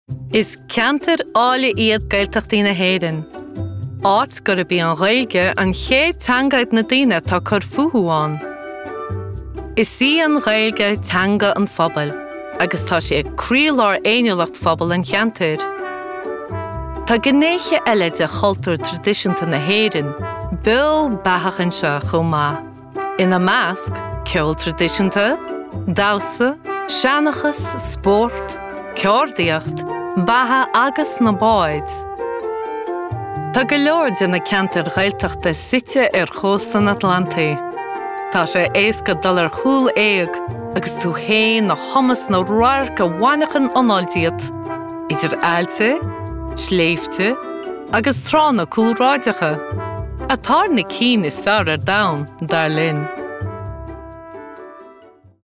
Is ceantar ála iad gaeltachtaí na hÉireann. Áit gur bhí an Ghaeilge an chéad teangaid na daoine tá chur futhúáin. Is an Ghaeilge teanga an phobal, agus tá sé ag críoláir éineolacht phobal an cheantar. Tá gnéiche eile de chultúr tradiisiúnta na hÉireann, bil beachachan seo chomh maith. Ina measc, ceol tradiisiúnta, damhsa, seanachas, spórt, ceordaíocht, batha agus na báid. Tá go leor de na ceantar ghaeltachta suite ar chóstan Atlanta. Tá sé éasca dul ar chúl éag agus tú héin na thomas na roiir go bhainechan ionáldiad. Idir ailte, sléifte agus trána cúlráideacha. A tar na cín is fearr ar dam, dar linn.